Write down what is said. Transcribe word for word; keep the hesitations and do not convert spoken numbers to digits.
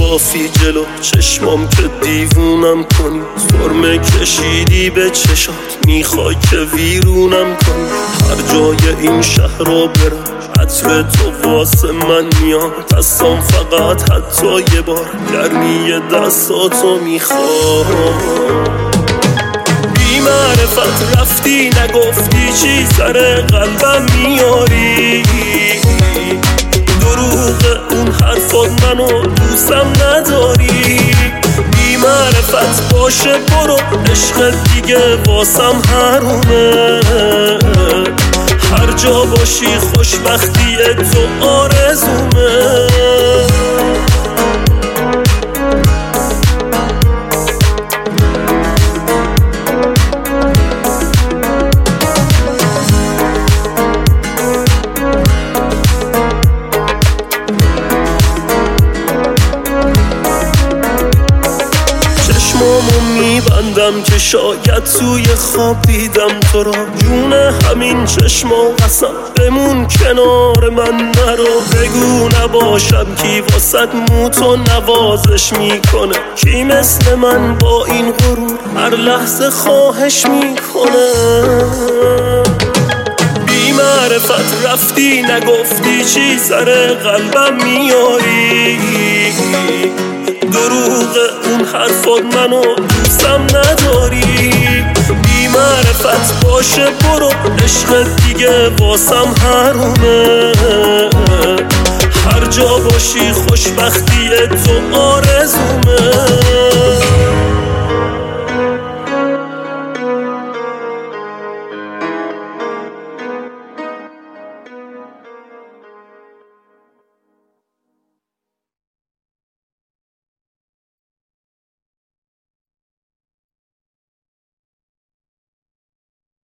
میبافی جلو چشمام که دیوونم کنی، سرمه کشیدی به چشات میخوای که ویرونم کنی. هر جای این شهر رو برم عطر تو واسه من میاد، دستام فقط حتی یه بار گرمی دستاتو میخوام. بی معرفت رفتی نگفتی چی سر قلبم میاری، دروغ اون حرفات منو دوستم نداری. بی معرفت باشه برو عشق دیگه واسم حرومه، هر جا باشی خوشبختی تو آرزومه. چشمامو میبندم که شاید توی خواب دیدم تو را، جون همین چشما قسم بمون کنار من نرو. بگو نباشم کی واسد موتو نوازش میکنه، کی مثل من با این غرور هر لحظه خواهش میکنه. بی معرفت رفتی نگفتی چی سر قلبم میاری، دروغ اون حرفات منو دوستم نداری. بی معرفت باشه برو عشق دیگه واسم حرومه، هر جا باشی خوشبختی تو آرزومه.